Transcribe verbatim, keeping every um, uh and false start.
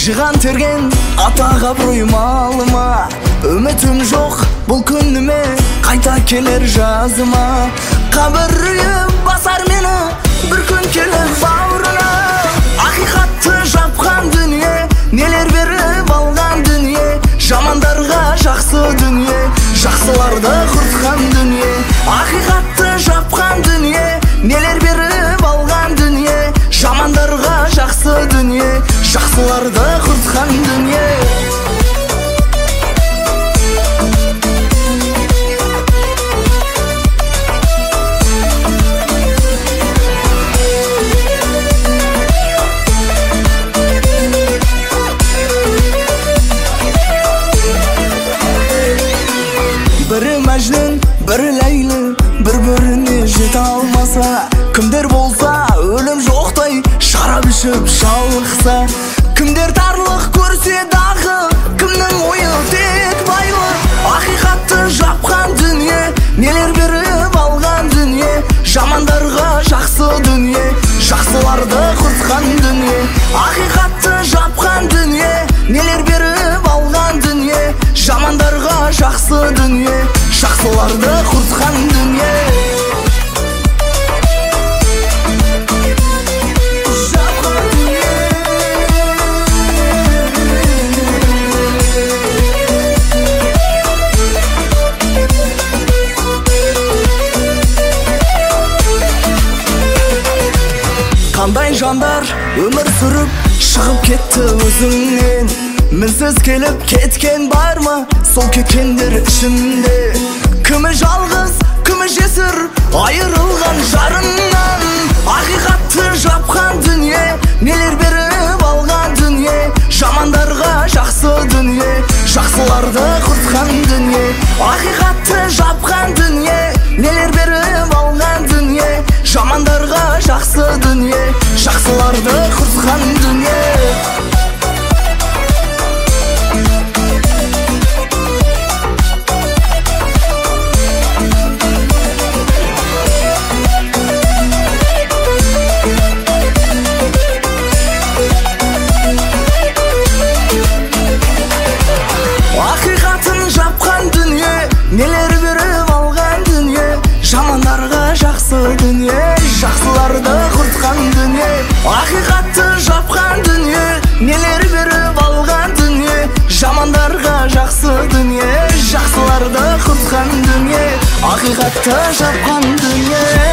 жыған терген атаға абыройыма, үмітім жоқ бұл күніме, қайта келер жазыма. Қабірім басар мені бір күн келіп бауырына. Ақиқатты жапқан дүние, нелер беріп алған дүние, жамандарға жақсы дүние, жақсыларды құртқан дүние. Ақиқатты жапқан дүние, нелер беріп алған дүние, жамандарға жақсы дүние, жақсыларды құртқан дүние. Бірі мәжнүн, бірі ләйлі, бір-біріне жете алмаса, кімдер болса өлім жоқтай шарап ішіп шалықса, кімдер тарлық көрсе дағы, кімнің ойы тек байлық. Ақиқатты жапқан дүние, нелер беріп алған дүние, жамандарға жақсы дүние, жақсыларды құртқан дүние. Ақиқатты жапқан дүние, нелер беріп алған дүние, жамандарға жақсы дүние, жақсыларды құртқан дүние. Қандай жандар өмір сүріп шығып кетті өзіңнен, мінсіз келіп кеткен бар ма сол кеткендер ішінде? Кімі жалғыз, кімі жесір айырылған жарынан? Ақиқатты жапқан дүние, нелер беріп алған дүние, жамандарға жақсы дүние, жақсыларды құртқан дүние. Ақиқатты жапқан дүние, нелер беріп алған дүние, жамандарға жақсы дүние, жақсыларды құртқан дүние. Ақиқатын жапқан дүние, нелер беріп алған дүние, жамандарға жақсы дүние, жақсыларды құртқан дүние. Ақиқатты жапқан дүние, нелер беріп алған дүние, жамандарға жақсы дүние, жақсыларды құртқан дүние. Ақиқатты жапқан дүние.